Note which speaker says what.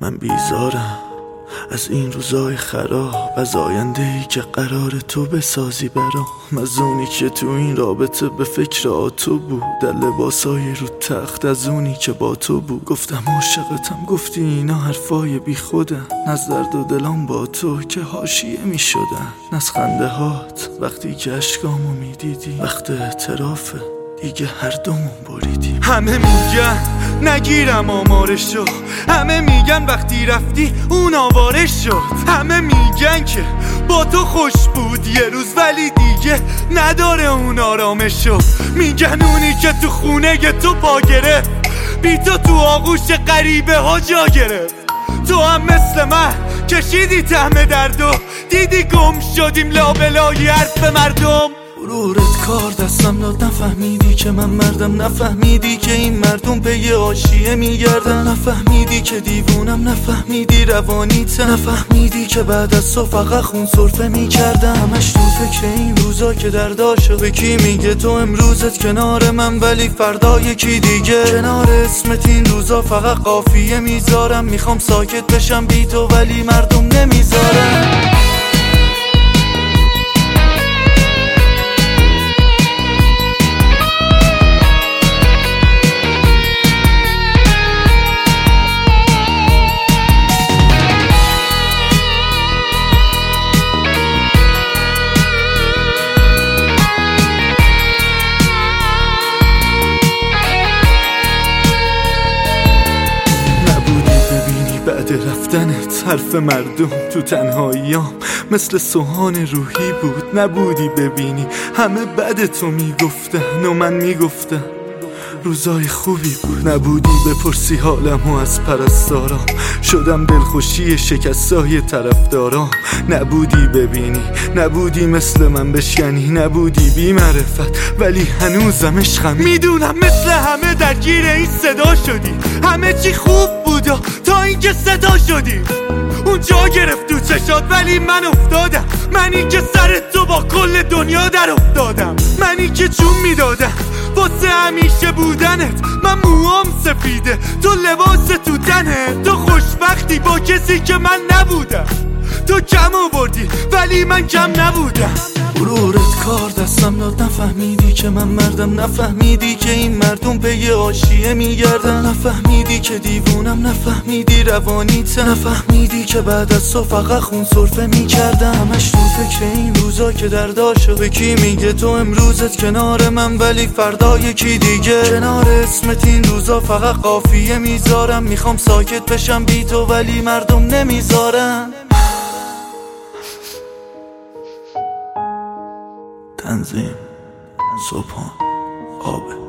Speaker 1: من بیزارم از این روزای خراب، از آینده‌ای که قرار تو بسازی برام، از اونی که تو این رابطه به فکر تو بود، در لباسای رو تخت از اونی که با تو بود. گفتم عاشقتم، گفتی اینا حرفای بی خودن، از درد و دلام با تو که حاشیه می شدن، از خنده هات وقتی که اشکامو می دیدی، وقت اعترافه دیگه هر دومون بریدیم. همه میگن نگیرم آمارشو، همه میگن وقتی رفتی اون آوارش شد، همه میگن که با تو خوش بود یه روز ولی دیگه نداره اون آرامشو، میگن اونی که تو خونه تو پا گرفت، بی تو آغوش غریبه ها جا گرفت. تو هم مثل من کشیدی طعم درد و دیدی گم شدیم لابلای حرف مردم. غرورت کار دستم داد، نفهمیدی که من مردم، نفهمیدی که این مردم پی حاشیه میگردن، نفهمیدی که دیوونم، نفهمیدی روانیتم، نفهمیدی که بعد از تو فقط خون سرفه میکردم. همش تو فکر این روزا که درداشو به کی میگه، تو امروزت کنار من ولی فردا یکی دیگه. کنار اسمت این روزا فقط قافیه میذارم، میخوام ساکت بشم بی تو ولی مردم نمیذارم. بعد رفتنت حرف مردم تو تنهاییام مثل سوهان روحی بود، نبودی ببینی همه بد تو میگفتن و من میگفتم روزای خوبی بود. نبودی بپرسی حالمو از پرستارام، شدم دلخوشی شکستای طرفدارام. نبودی ببینی، نبودی مثل من بشکنی، نبودی بی معرفت ولی هنوزم عشقم. میدونم مثل همه درگیر این صدا شدی، همه چی خوب بود تا اینکه صدا شدی. اونجا گرفت تو چشات ولی من افتادم، منی که سر تو با کل دنیا در افتادم، منی که جون میدادم واسه همیشه بودنت. من موام سفیده، تو لباس تو تنه، تو خوشبختی با کسی که من نبودم. تو کم آوردی ولی من کم نبودم. غرورت کار دستم داد، نفهمیدی که من مردم، نفهمیدی که این مردم پی حاشیه میگردن، نفهمیدی که دیوونم، نفهمیدی روانیتم، نفهمیدی که بعد از تو فقط خون سرفه میکردم. همش تو فکر این روزا که درداشو به کی میگه، تو امروزت کنار من ولی فردا یکی دیگه. کنار اسمت این روزا فقط قافیه میذارم، میخوام ساکت بشم بی تو ولی مردم نمیذارن. تنظیم صبحان آب